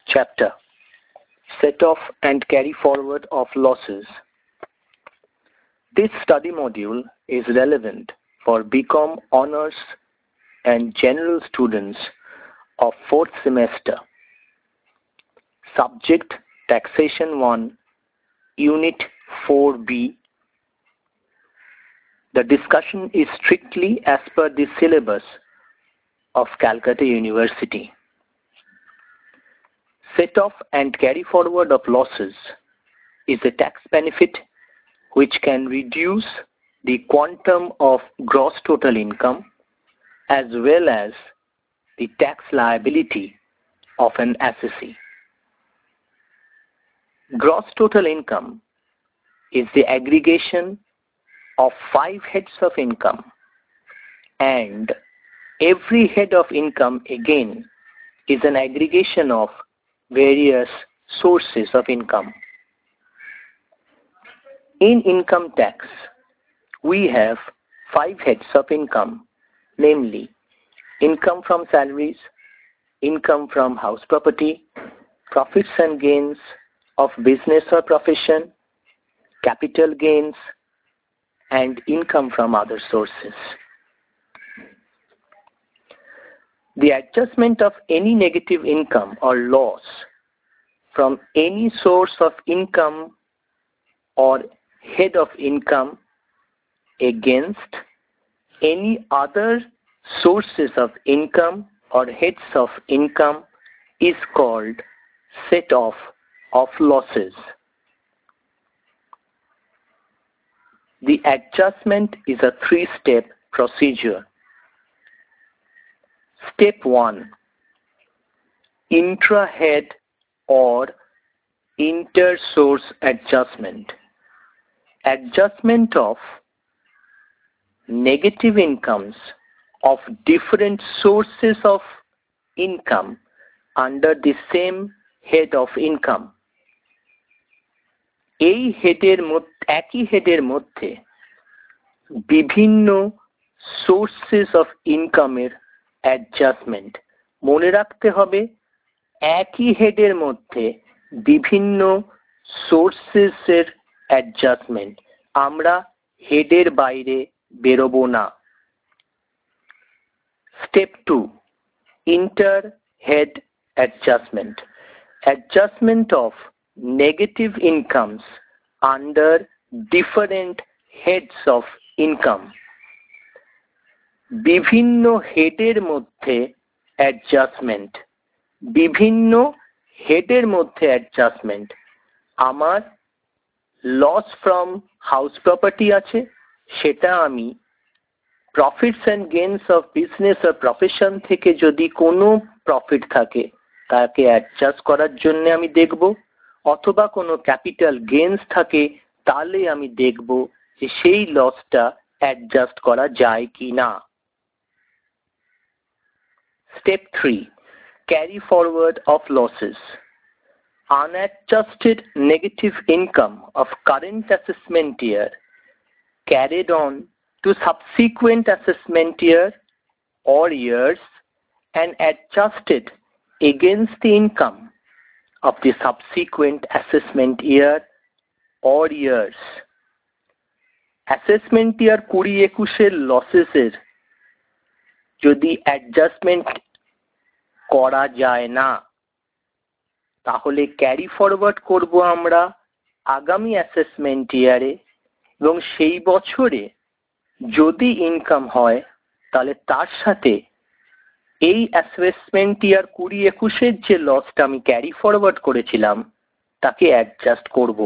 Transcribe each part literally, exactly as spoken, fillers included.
Chapter: Set-off and carry-forward of losses. This study module is relevant for B Com Honors and General students of fourth semester. Subject: Taxation one, Unit four B. The discussion is strictly as per the syllabus of Calcutta University. Set-off and carry-forward of losses is a tax benefit which can reduce the quantum of gross total income as well as the tax liability of an assessee. Gross total income is the aggregation of five heads of income, and every head of income again is an aggregation of various sources of income. In income tax, we have five heads of income, namely income from salaries, income from house property, profits and gains of business or profession, capital gains, and income from other sources. The adjustment of any negative income or loss from any source of income or head of income against any other sources of income or heads of income is called set-off of losses. The adjustment is a three-step procedure. Step one, intra-head or inter-source adjustment. Adjustment of negative incomes of different sources of income under the same head of income. এই হেডের মধ্যে একই হেডের মধ্যে বিভিন্ন sources of ইনকামের adjustment. মনে রাখতে হবে একই হেডের মধ্যে বিভিন্ন সোর্সেসের অ্যাডজাস্টমেন্ট। আমরা হেডের বাইরে বেরোবো না। Step two, inter head adjustment. Adjustment of negative incomes under different heads of income. বিভিন্ন হেডের মধ্যে অ্যাডজাস্টমেন্ট। বিভিন্ন হেডের মধ্যে অ্যাডজাস্টমেন্ট। আমার লস ফ্রম হাউস প্রপার্টি আছে, সেটা আমি profits and gains of business or profession থেকে যদি কোনো প্রফিট থাকে তাকে অ্যাডজাস্ট করার জন্য আমি দেখব, অথবা কোনো ক্যাপিটাল গেইনস থাকে তাহলে আমি দেখব যে সেই লসটা অ্যাডজাস্ট করা যায় কি না। Step three, carry forward of losses. Unadjusted negative income of current assessment year carried on to subsequent assessment year or years and adjusted against the income of the subsequent assessment year or years. Assessment year কুড়ি একুশের লসেসের যদি adjustment করা যায় না, তাহলে carry forward করব আমরা আগামী অ্যাসেসমেন্ট ইয়ারে, এবং সেই বছরে যদি ইনকাম হয় তাহলে তার সাথে এই অ্যাসেসমেন্ট ইয়ার কুড়ি একুশের যে লসটা আমি ক্যারি ফরওয়ার্ড করেছিলাম তাকে অ্যাডজাস্ট করব।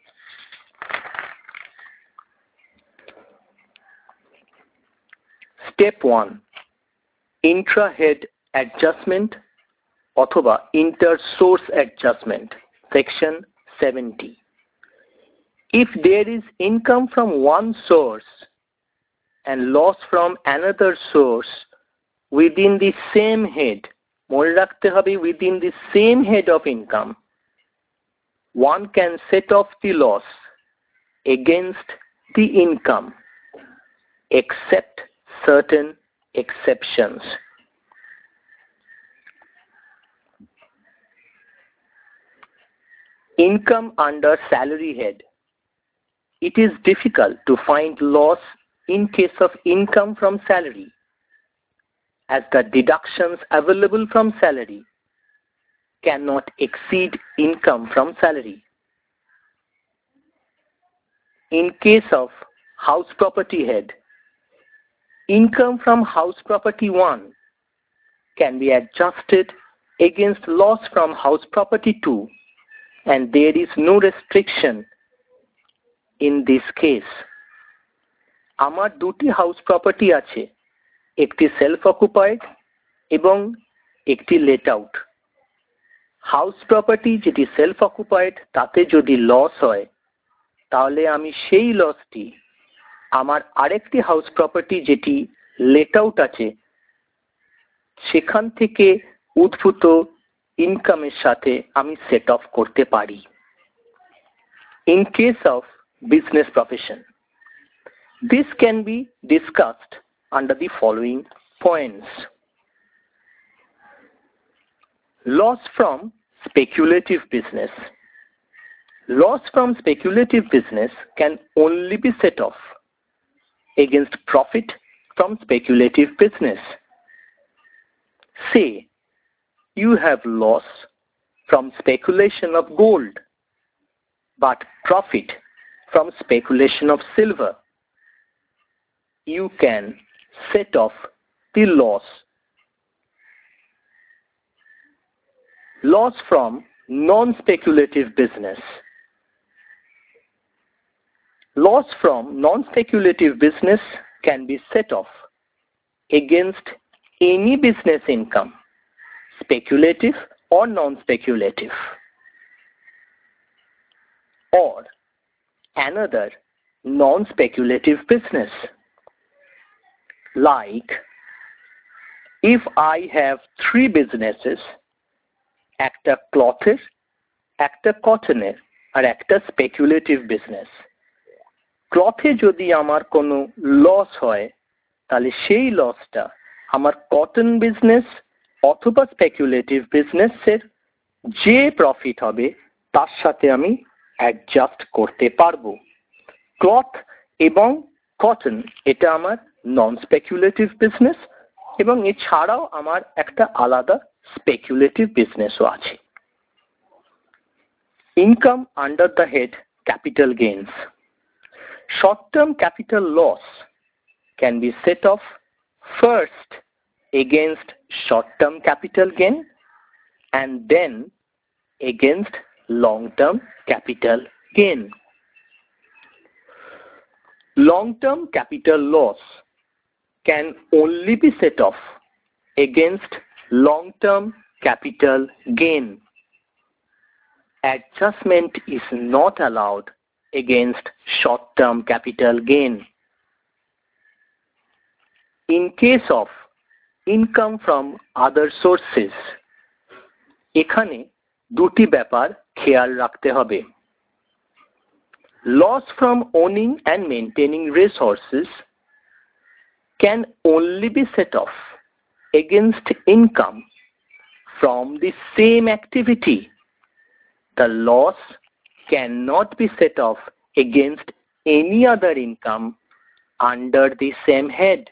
Step one, intra head adjustment অথবা inter source adjustment, section seventy. If there is income from one source and loss from another source within the same head, মনে রাখতে হবে within the same head of income, one can set off the loss against the income except certain exceptions. Income under salary head. It is difficult to find loss in case of income from salary, as the deductions available from salary cannot exceed income from salary. In case of house property head, income from house property one can be adjusted against loss from house property two, and there is no restriction in this case. আমার দুটি house property আছে, একটি self occupied এবং একটি let out. House property যেটি self occupied তাতে যদি loss হয়, তাহলে আমি সেই লসটি আমার আরেকটি হাউস প্রপার্টি যেটি লেট আউট আছে সেখান থেকে উদ্ভূত ইনকামের সাথে আমি সেট অফ করতে পারি। In case of business profession, this can be discussed under the following points. Loss from speculative business. Loss from speculative business can only be set off against profit from speculative business. Say, you have loss from speculation of gold, but profit from speculation of silver. You can set off the loss. Loss from non-speculative business. Loss from non-speculative business can be set off against any business income, speculative or non-speculative, or another non-speculative business. Like, if I have three businesses, একটা ক্লথের, একটা কটনের আর একটা speculative business. ক্লথে যদি আমার কোনো loss হয়, তাহলে সেই লসটা আমার কটন বিজনেস অথবা স্পেকুলেটিভ বিজনেসের যে প্রফিট হবে তার সাথে আমি অ্যাডজাস্ট করতে পারবো। ক্লথ এবং কটন এটা আমার নন স্পেকুলেটিভ বিজনেস এবং এছাড়াও আমার একটা আলাদা স্পেকুলেটিভ বিজনেসও আছে। Income under the head capital gains. Short-term capital loss can be set off first against short-term capital gain and then against long-term capital gain. Long-term capital loss can only be set off against long-term capital gain. Adjustment is not allowed against short-term capital gain. In case of income from other sources, এখানে দুটি ব্যাপার খেয়াল রাখতে হবে। Loss from owning and maintaining resources can only be set off against income from the same activity. The loss cannot be set off against any other income under the same head.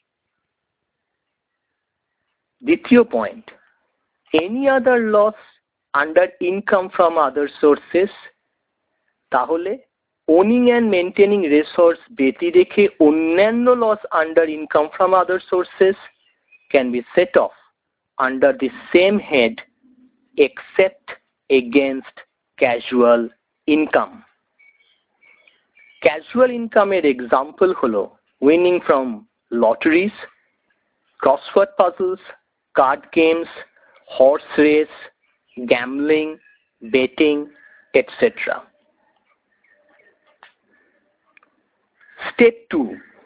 দ্বিতীয় point, any other loss under income from other sources, তাহলে owning and maintaining resource ব্যতি রেখে অন্যান্য loss under income from other sources can be set off under the same head except against casual income. Casual income এর example হলো winning from lotteries, crossword puzzles, card games, horse race, gambling, betting, et cetera. Step two.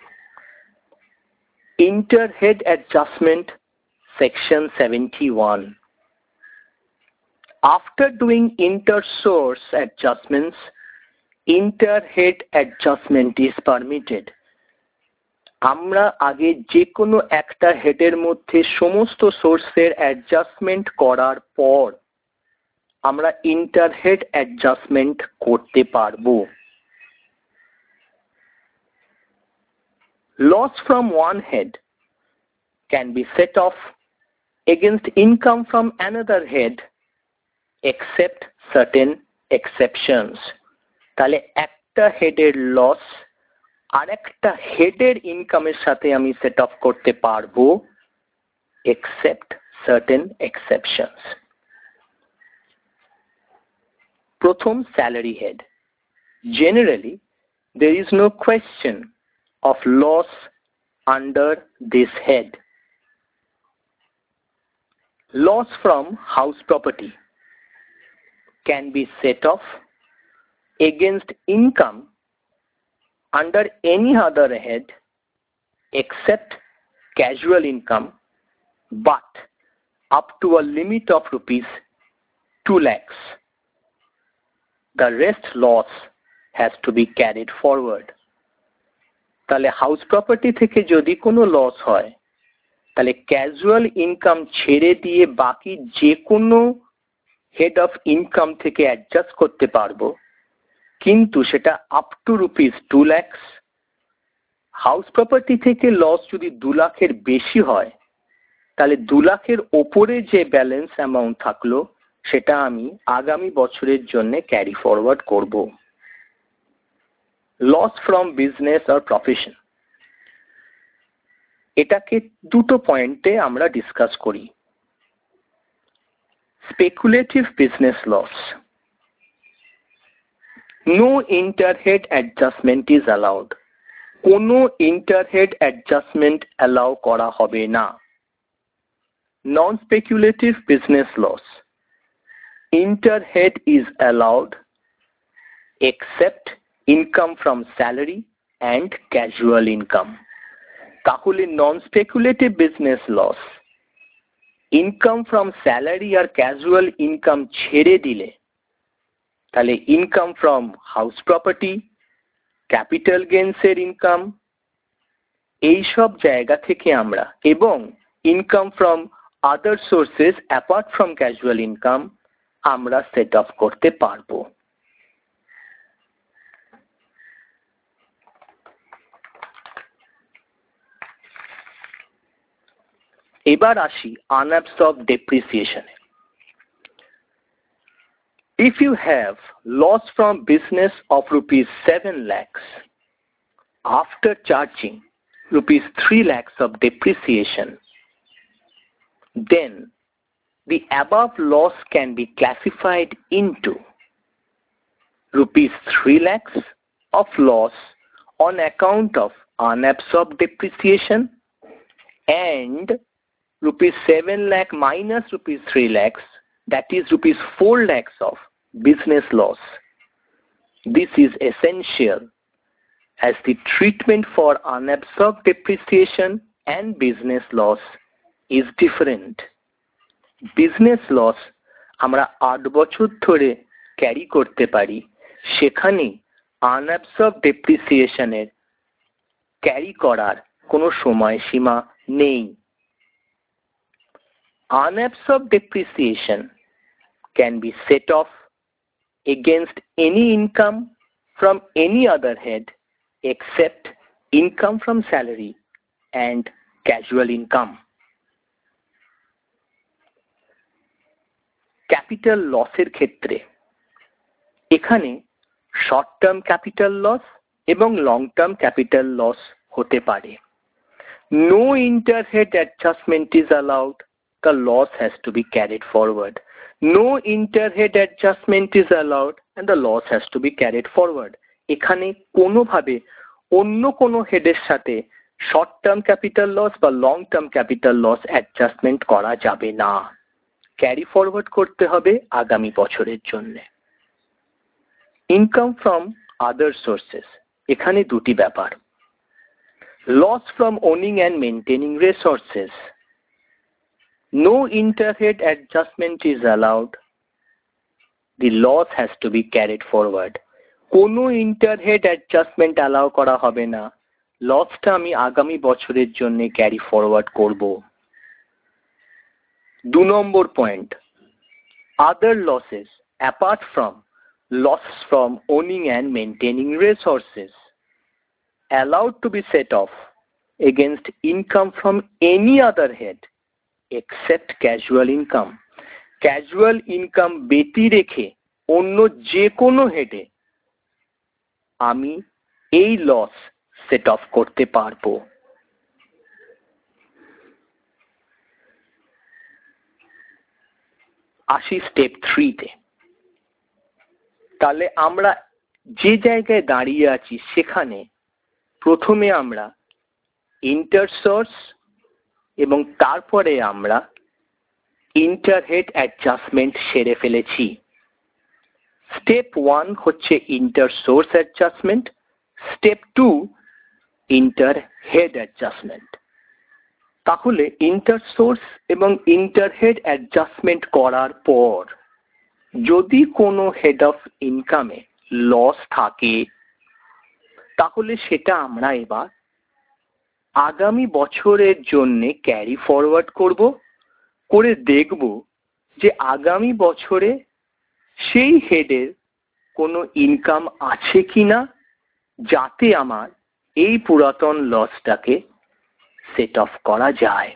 Inter-head adjustment, section seventy-one. After doing inter-source adjustments, inter-head adjustment is permitted. আমরা আগে যে কোনো একটা হেডের মধ্যে সমস্ত সোর্সের অ্যাডজাস্টমেন্ট করার পর আমরা ইন্টারহেড অ্যাডজাস্টমেন্ট করতে পারবো। Loss from one head can be set off against income from another head except certain exceptions. তাহলে একটা হেডের লস আর একটা হেডের ইনকামের সাথে আমি সেট অফ করতে পারবো except certain exceptions. প্রথম salary head. Generally, there is no question of loss under this head. Loss from house property can be set off against income under any other head except casual income, but up to a limit of rupees two lakhs. The rest loss has to be carried forward. তাহলে house property থেকে যদি কোনো loss হয় তাহলে casual income ছেড়ে দিয়ে বাকি যে কোনো হেড অফ ইনকাম থেকে অ্যাডজাস্ট করতে পারবো, কিন্তু সেটা up to rupees two lakhs. House property থেকে লস যদি দু লাখের বেশি হয় তাহলে দু লাখের ওপরে যে ব্যালেন্স অ্যামাউন্ট থাকলো সেটা আমি আগামী বছরের জন্য ক্যারি ফরওয়ার্ড করব। Loss from business or profession, এটাকে দুটো পয়েন্টে আমরা ডিসকাস করি। Speculative business loss, no interhead adjustment is allowed. কোনো ইন্টারহেড অ্যাডজাস্টমেন্ট অ্যালাউ করা হবে না। Non speculative business loss, interhead is allowed except income from salary and casual income. তাহলে non speculative business loss income from salary আর casual income ছেড়ে দিলে তাহলে income from house property, capital গেইনসের income, এইসব জায়গা থেকে আমরা এবং income from other sources apart from casual income আমরা সেট অফ করতে পারবো। এবার আসি আনঅ্যাবসর্বড ডেপ্রিসিয়েশনে। If you have loss from business of rupees seven lakhs after charging rupees three lakhs of depreciation, then the above loss can be classified into rupees three lakhs of loss on account of unabsorbed depreciation and rupees seven lakh minus rupees three lakhs, that is rupees four lakhs of business loss. This is essential as the treatment for unabsorbed depreciation and business loss is different. Business loss আমরা আট বছর ধরে carry করতে পারি, সেখানে আনঅ্যাবসর্বড ডেপ্রিসিয়েশনের carry করার কোনো সময়সীমা নেই। Unabsorbed depreciation can be set off against any income from any other head except income from salary and casual income. Capital লসের ক্ষেত্রে এখানে শর্ট টার্ম ক্যাপিটাল লস এবং লং টার্ম ক্যাপিটাল লস হতে পারে। No interhead adjustment is allowed, the loss has to be carried forward. No interhead adjustment is allowed and the loss has to be carried forward. এখানে কোনোভাবে অন্য কোনো হেডের সাথে short term capital loss বা long term capital loss adjustment করা যাবে না, ক্যারি ফরওয়ার্ড করতে হবে আগামী বছরের জন্য। ইনকাম ফ্রম আদার সোর্সেস, এখানে দুটি ব্যাপার। Loss from owning and maintaining resources, no interhead adjustment is allowed, the loss has to be carried forward. কোনো ইন্টারহেড অ্যাডজাস্টমেন্ট অ্যালাউ করা হবে না, লসটা আমি আগামী বছরের জন্য ক্যারি ফরওয়ার্ড করব। দু number point, other losses apart from loss from owning and maintaining resources allowed to be set off against income from any other head except casual income. Casual income ব্যতি রেখে অন্য যে কোনো হেডে আমি এই লস সেট অফ করতে পারবো। আসি স্টেপ থ্রিতে। তাহলে আমরা যে জায়গায় দাঁড়িয়ে আছি সেখানে প্রথমে আমরা ইন্টারসোর্স এবং তারপরে আমরা ইন্টারহেড অ্যাডজাস্টমেন্ট সেরে ফেলেছি। স্টেপ ওয়ান হচ্ছে intersource adjustment, step two interhead adjustment. তাহলে ইন্টারসোর্স এবং ইন্টারহেড অ্যাডজাস্টমেন্ট করার পর যদি কোনো হেড অফ ইনকামে লস থাকে তাহলে সেটা আমরা এবার আগামী বছরের জন্য ক্যারি ফরওয়ার্ড করব, করে দেখব যে আগামী বছরে সেই হেডের কোনো ইনকাম আছে কিনা যাতে আমার এই পুরাতন লসটাকে সেট অফ করা যায়।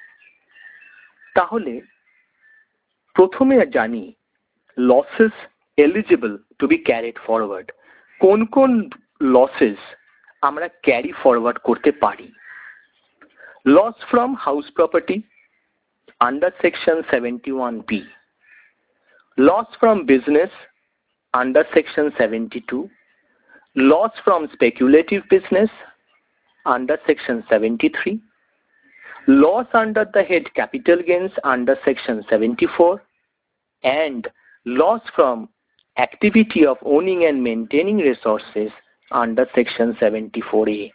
তাহলে প্রথমে জানি losses eligible to be carried forward. কোন কোন লসেস আমরা ক্যারি ফরওয়ার্ড করতে পারি? Loss from house property under section seventy one B, loss from business under section seventy two, loss from speculative business under section seventy-three, loss under the head capital gains under section seventy-four, and loss from activity of owning and maintaining resources under section seventy-four A.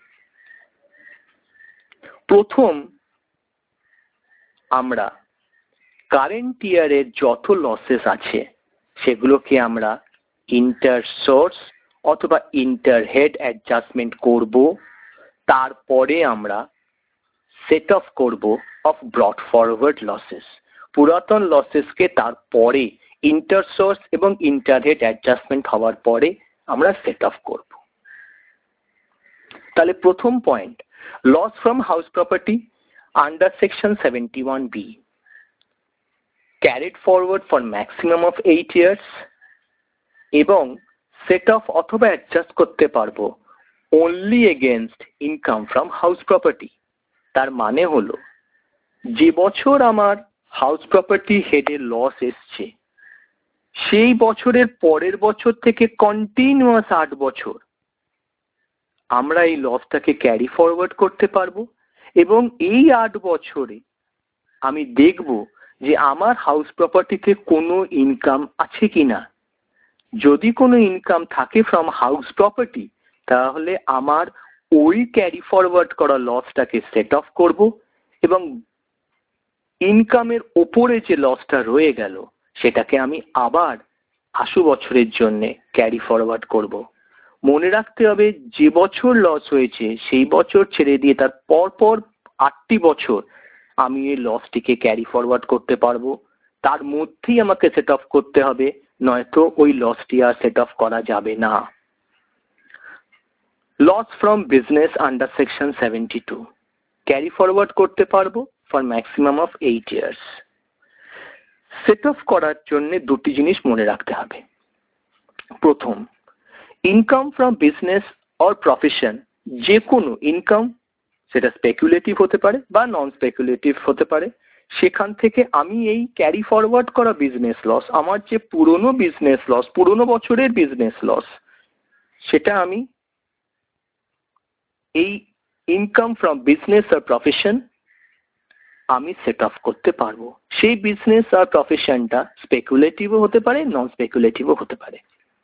প্রথম আমরা current ইয়ারের যত losses আছে সেগুলোকে আমরা ইন্টারসোর্স অথবা ইন্টারহেড adjustment করব, তারপরে আমরা সেট অফ করব অফ ব্রট ফরওয়ার্ড লসেস। পুরাতন লসেসকে তারপরে ইন্টারসোর্স এবং ইন্টারহেড অ্যাডজাস্টমেন্ট হওয়ার পরে আমরা সেট অফ করব। তাহলে প্রথম পয়েন্ট, loss from house property under section seventy one B carried forward for maximum of eight years এবং সেট অফ অথবা অ্যাডজাস্ট করতে পারবো only against income from house property। তার মানে হলো যে বছর আমার হাউস প্রপার্টি হেডে লস এসছে সেই বছরের পরের বছর থেকে কন্টিনিউয়াস আট বছর আমরা এই লসটাকে ক্যারি ফরওয়ার্ড করতে পারবো এবং এই আট বছরে আমি দেখব যে আমার হাউস প্রপার্টিতে কোনো ইনকাম আছে কিনা। যদি কোনো ইনকাম থাকে ফ্রম হাউস প্রপার্টি তাহলে আমার ওই ক্যারি ফরওয়ার্ড করা লসটাকে সেট অফ করব এবং ইনকামের ওপরে যে লসটা রয়ে গেল সেটাকে আমি আবার আশু বছরের জন্য ক্যারি ফরওয়ার্ড করব। মনে রাখতে হবে যে বছর লস হয়েছে সেই বছর ছেড়ে দিয়ে তার পরপর আটটি বছর আমি এই লসটিকে ক্যারি ফরওয়ার্ড করতে পারবো, তার মধ্যেই আমাকে সেট অফ করতে হবে, নয়তো ওই লসটি আর সেট অফ করা যাবে না। Loss from business under section seventy two carry forward করতে পারবো for maximum of eight years. Set off করার জন্য দুটি জিনিস মনে রাখতে হবে। প্রথম, income from business or profession, যে কোনো ইনকাম, সেটা স্পেকুলেটিভ হতে পারে বা নন স্পেকুলেটিভ হতে পারে, সেখান থেকে আমি এই ক্যারি ফরওয়ার্ড করা বিজনেস লস, আমার যে পুরনো বিজনেস লস, পুরনো বছরের বিজনেস লস, সেটা আমি এই ইনকাম ফ্রম বিজনেস আর প্রফেশন আমি সেট অফ করতে পারবো। সেই বিজনেস আর প্রফেশনটা স্পেকুলেটিভও হতে পারে, নন স্পেকুলেটিভও হতে পারে।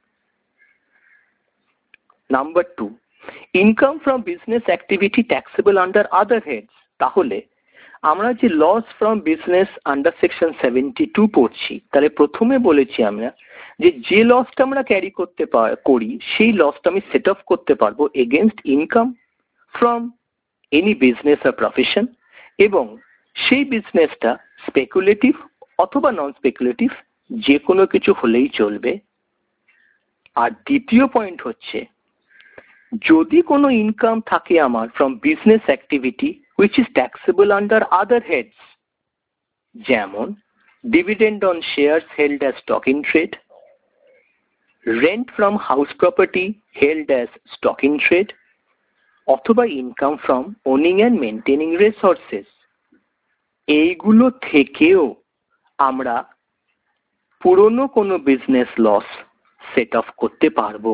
Number two, income from business activity taxable under other heads. তাহলে আমরা যে loss from business under section seventy two পড়ছি, তাহলে প্রথমে বলেছি আমরা যে যে লসটা আমরা ক্যারি করতে করি সেই লসটা আমি সেট অফ করতে পারবো against income from any business আর প্রফেশন, এবং সেই বিজনেসটা স্পেকুলেটিভ অথবা নন স্পেকুলেটিভ যে কোনো কিছু হলেই চলবে। আর দ্বিতীয় পয়েন্ট হচ্ছে যদি কোনো ইনকাম থাকে আমার from business activity which is taxable under other heads, যেমন dividend on shares held as stock in trade, rent from house property held as stock in trade, অথবা income from owning and maintaining resources, এইগুলো থেকেও আমরা পুরনো কোনো business loss set off করতে পারবো।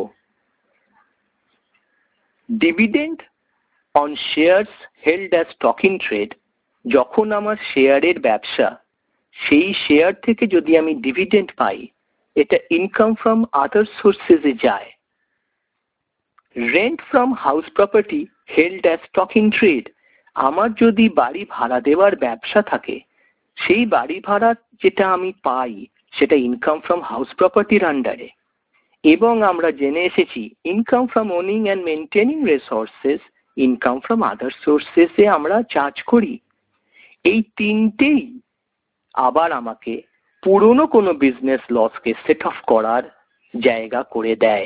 Dividend on shares held as stock in trade, যখন আমার শেয়ারের ব্যবসা, সেই শেয়ার থেকে যদি আমি ডিভিডেন্ড পাই, এটা ইনকাম ফ্রম আদার সোর্সেসে যায়। Rent from house property held as stock in trade, আমার যদি বাড়ি ভাড়া দেওয়ার ব্যবসা থাকে, সেই বাড়ি ভাড়া যেটা আমি পাই সেটা ইনকাম ফ্রম হাউস প্রপার্টির আন্ডারে। এবং আমরা জেনে এসেছি income from owning and maintaining resources, income from other সোর্সেসে আমরা চার্জ করি। এই তিনটেই আবার আমাকে পুরনো কোনো বিজনেস লসকে সেট অফ করার জায়গা করে দেয়।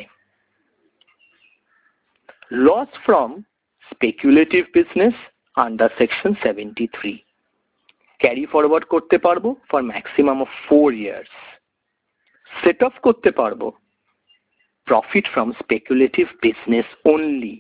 Loss from speculative business under section seventy three carry forward করতে পারবো for maximum of four years. Set off করতে পারবো profit from speculative business only.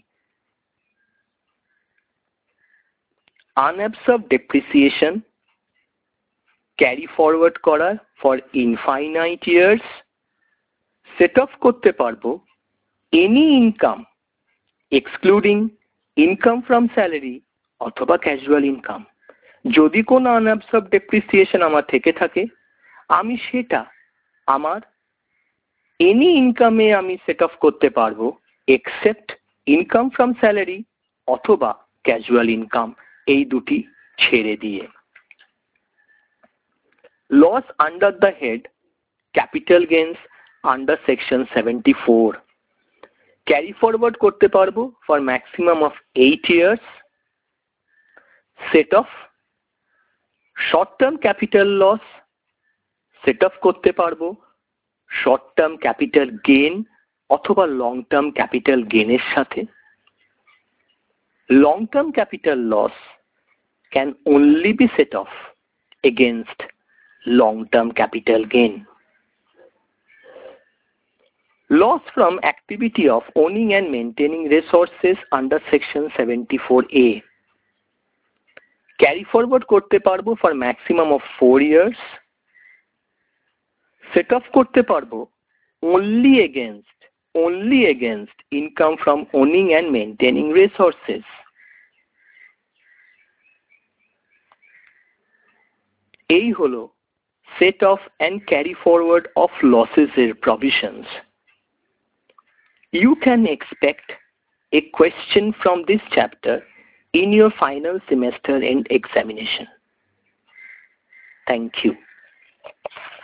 Unabsorbed depreciation carry forward করার for infinite years. Set off করতে পারবো any income excluding income from salary অথবা casual income. যদি কোনো আনঅ্যাবসর্বড ডেপ্রিসিয়েশন আমার থেকে থাকে, আমি সেটা আমার এনি ইনকামে আমি সেট অফ করতে পারবো এক্সেপ্ট ইনকাম ফ্রম স্যালারি অথবা ক্যাজুয়াল ইনকাম, এই দুটি ছেড়ে দিয়ে। Loss under the head capital gains under section seventy four carry forward করতে পারবো for maximum of eight years. Set off short term capital loss set off করতে পারবো short term capital gain অথবা long term capital গেইনের সাথে। Long term capital loss can only be set off against long term capital gain. Loss from activity of owning and maintaining resources under section seventy-four A carry forward করতে পারবো for maximum of four years. Set off করতে পারবো only against only against income from owning and maintaining resources. এই হলো set off and carry forward of losses এর provisions. You can expect a question from this chapter in your final semester end examination. Thank you.